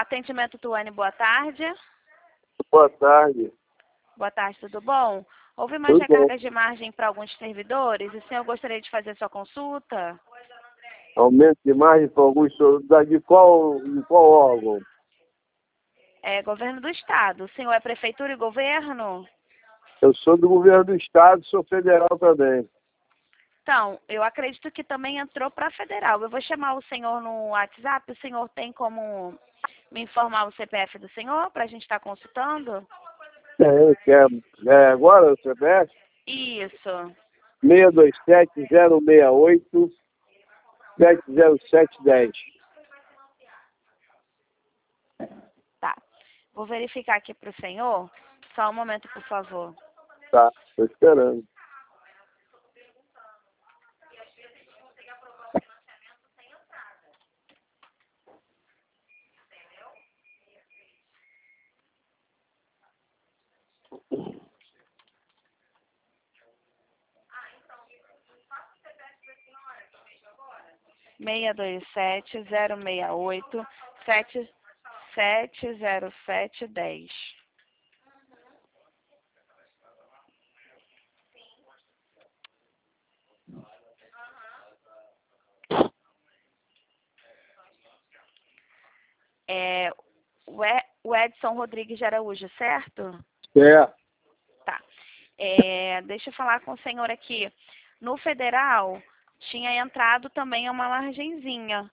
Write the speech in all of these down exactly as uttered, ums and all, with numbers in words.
Atendimento Tuane, boa tarde. Boa tarde. Boa tarde, tudo bom? Houve mais Tudo recargas de margem para alguns servidores e o senhor gostaria de fazer sua consulta? Aumento de margem para alguns soldados. De qual, de qual órgão? É governo do estado. O senhor é prefeitura e governo? Eu sou do governo do estado, sou federal também. Então, eu acredito que também entrou para federal. Eu vou chamar o senhor no WhatsApp. O senhor tem como me informar o C P F do senhor para a gente estar consultando? É, quer, é agora o C P F? Isso. seis dois sete, zero seis oito, sete zero sete um zero. Tá. Vou verificar aqui para o senhor. Só um momento, por favor. Tá, estou esperando. seis dois sete, zero seis oito, sete sete zero sete um zero. É o E- o Edson Rodrigues de Araújo, certo? É, Tá. É, deixa eu falar com o senhor aqui. No federal, tinha entrado também uma margenzinha.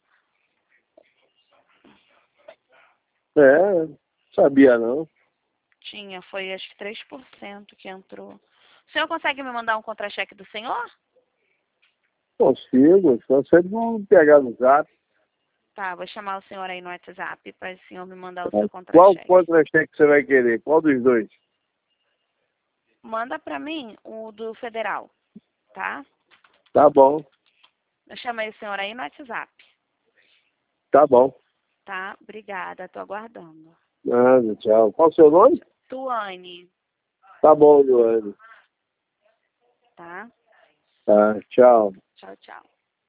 é, sabia não. Tinha, foi acho que três por cento que entrou. O senhor consegue me mandar um contra-cheque do senhor? Consigo, só sempre vão pegar no zap. Tá, vou chamar o senhor aí no WhatsApp para o senhor me mandar o Tá. seu Qual contra-cheque. contra-cheque você vai querer? Qual dos dois? Manda para mim o do federal, tá? Tá bom, Eu chamei o senhor aí no WhatsApp, tá bom. tá? Obrigada, tô aguardando. Nada, tchau. Qual o seu nome? Tuane, Tá bom, Luane. tá? Tá, tchau. Tchau, tchau.